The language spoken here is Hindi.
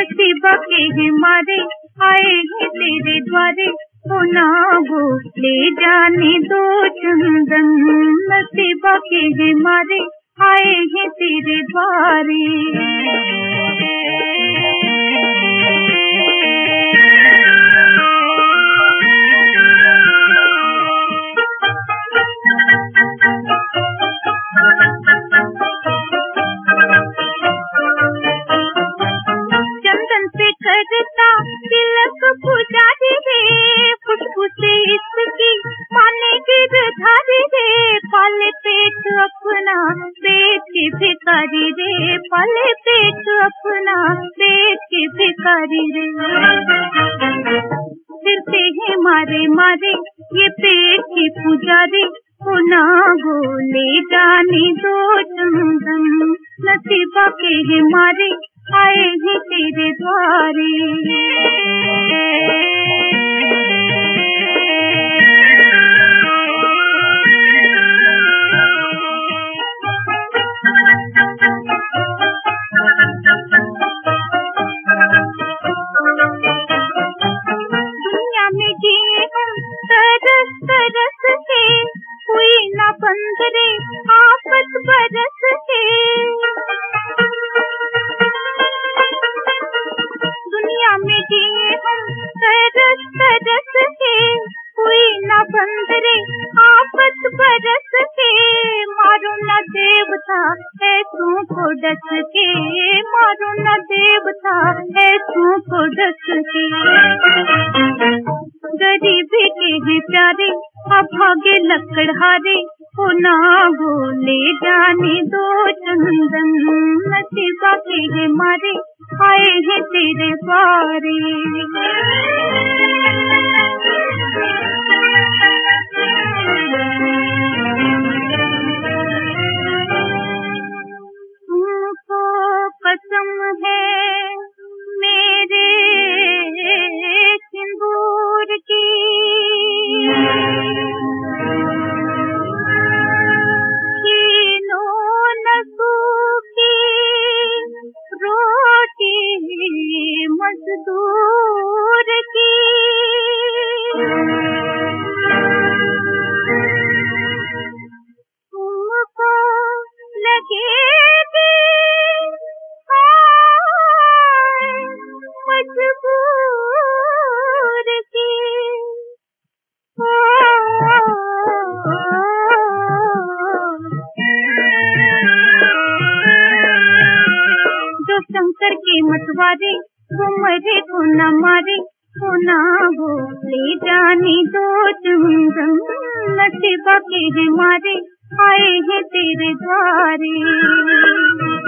नसीबा के हैं मारे आए हैं तेरे द्वारे, ओ ना वो ले जाने दो चंदन। नसीबा के हैं मारे आए हैं तेरे द्वारे। चंदन से करता तिलक पुजारी रे, खुशबू से इसकी पाने गिरधारी रे। पाले पेट अपना पेट के भिखारी रे, पाले पेट अपना पेट के भिखारी रे। फिरते हैं मारे मारे ये पेट के पुजारी, ओ ना वो ले जाने दो चंदन। नसीबा के हैं मारे आए हैं तेरे द्वारे। दुनिया में जिए हम तरस तरस के, हुई ना बंद रे आफत बरस के। दुनिया में जिए हम तरस तरस के, हुई ना बंद रे आफत बरस के। मारो न देवता ऐसों को डस के, मारो न देवता ऐसों को डस के। गरीबी के हैं प्यारे अभागे लकड़हारे, ओ ना वो ले जाने दो चंदन। नसीबा के हैं मारे आए हैं तेरे द्वारे। तुमको कसम है मेरे सिंदूर की, छीनो न सूखी रोटी मजदूर की। तुमको लगेगी मजबूर की, जो शंकर के मतवारे वो मरे को न मारे, ओ ना वो ले जाने दो चंदन। नसीबा के हैं मारे आए हैं तेरे द्वारे।